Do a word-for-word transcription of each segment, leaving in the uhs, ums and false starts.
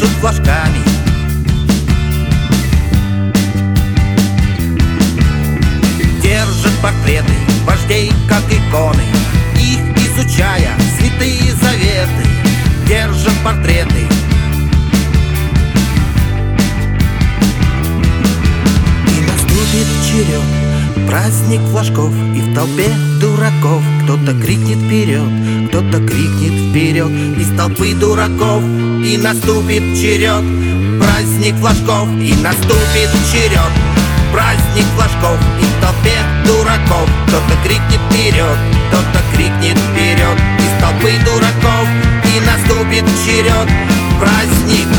машут флажками. Держат портреты вождей, как иконы, их изучая святые заветы. Держат портреты. И наступит черед, праздник флажков, и в толпе дураков кто-то крикнет вперед, кто-то крикнет вперед из толпы дураков. И наступит черед, праздник флажков, и наступит черед, праздник флажков, и в толпе дураков кто-то крикнет вперед, кто-то крикнет вперед из толпы дураков. И наступит черед, праздник.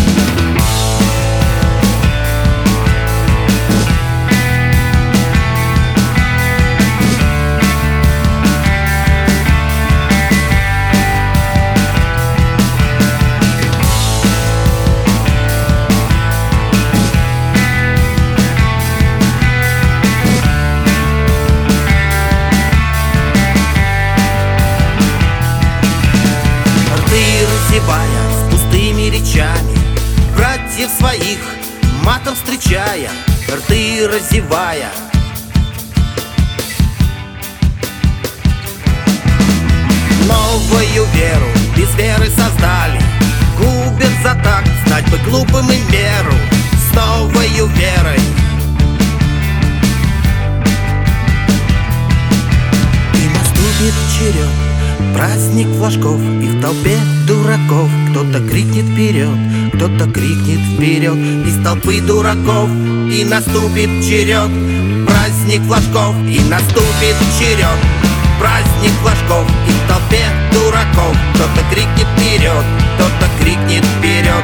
С пустыми речами, братьев своих матом встречая, рты разевая. Новую веру без веры создали, губят за такт, знать бы глупым и меру. С новою верой и наступит черед, праздник флажков, и в толпе дураков кто-то крикнет вперед, кто-то крикнет вперед из толпы дураков. И наступит черед, праздник флажков, и наступит черед, праздник флажков, и в толпе дураков кто-то крикнет вперед, кто-то крикнет вперед